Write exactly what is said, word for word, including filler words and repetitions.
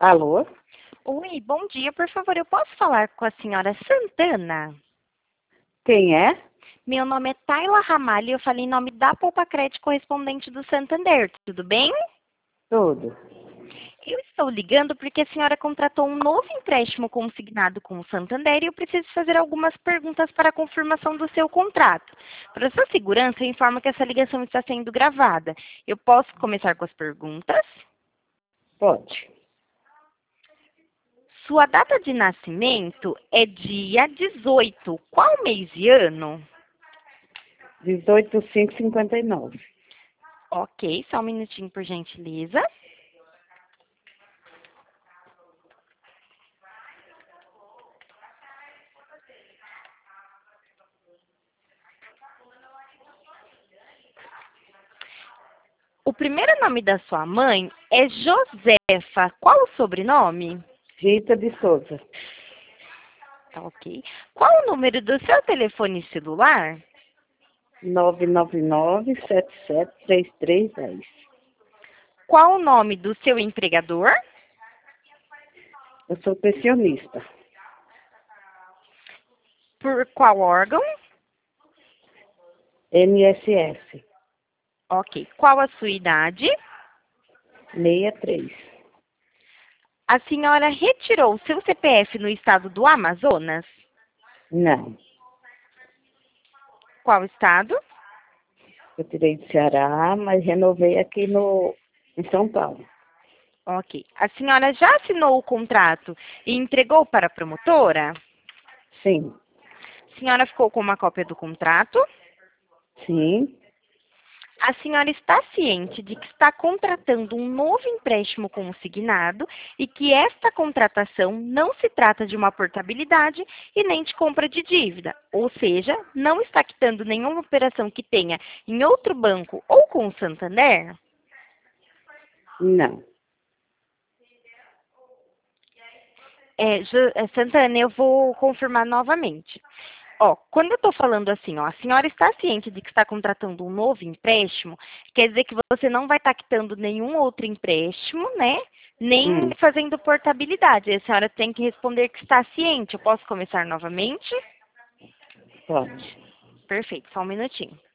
Alô? Oi, bom dia. Por favor, eu posso falar com a senhora Santana? Quem é? Meu nome é Tayla Ramalho e eu falei em nome da Poupa Crédito correspondente do Santander. Tudo bem? Tudo. Eu estou ligando porque a senhora contratou um novo empréstimo consignado com o Santander e eu preciso fazer algumas perguntas para a confirmação do seu contrato. Para sua segurança, eu informo que essa ligação está sendo gravada. Eu posso começar com as perguntas? Pode. Sua data de nascimento é dia dezoito. Qual mês e ano? dezoito, cinco, cinquenta e nove. Ok, só um minutinho, por gentileza. O primeiro nome da sua mãe é Josefa. Qual o sobrenome? Rita de Souza. Tá ok. Qual o número do seu telefone celular? nove nove nove, sete sete três três um zero. Qual o nome do seu empregador? Eu sou pensionista. Por qual órgão? N S S. Ok. Qual a sua idade? sessenta e três. A senhora retirou o seu C P F no estado do Amazonas? Não. Qual estado? Eu tirei de Ceará, mas renovei aqui no, em São Paulo. Ok. A senhora já assinou o contrato e entregou para a promotora? Sim. A senhora ficou com uma cópia do contrato? Sim. A senhora está ciente de que está contratando um novo empréstimo consignado e que esta contratação não se trata de uma portabilidade e nem de compra de dívida, ou seja, não está quitando nenhuma operação que tenha em outro banco ou com o Santander? Não. É, Ju- é, Santana, eu vou confirmar novamente. Ó, quando eu estou falando assim, ó, a senhora está ciente de que está contratando um novo empréstimo, quer dizer que você não vai estar quitando nenhum outro empréstimo, né? Nem Hum. fazendo portabilidade. A senhora tem que responder que está ciente. Eu posso começar novamente? Pode. Perfeito, só um minutinho.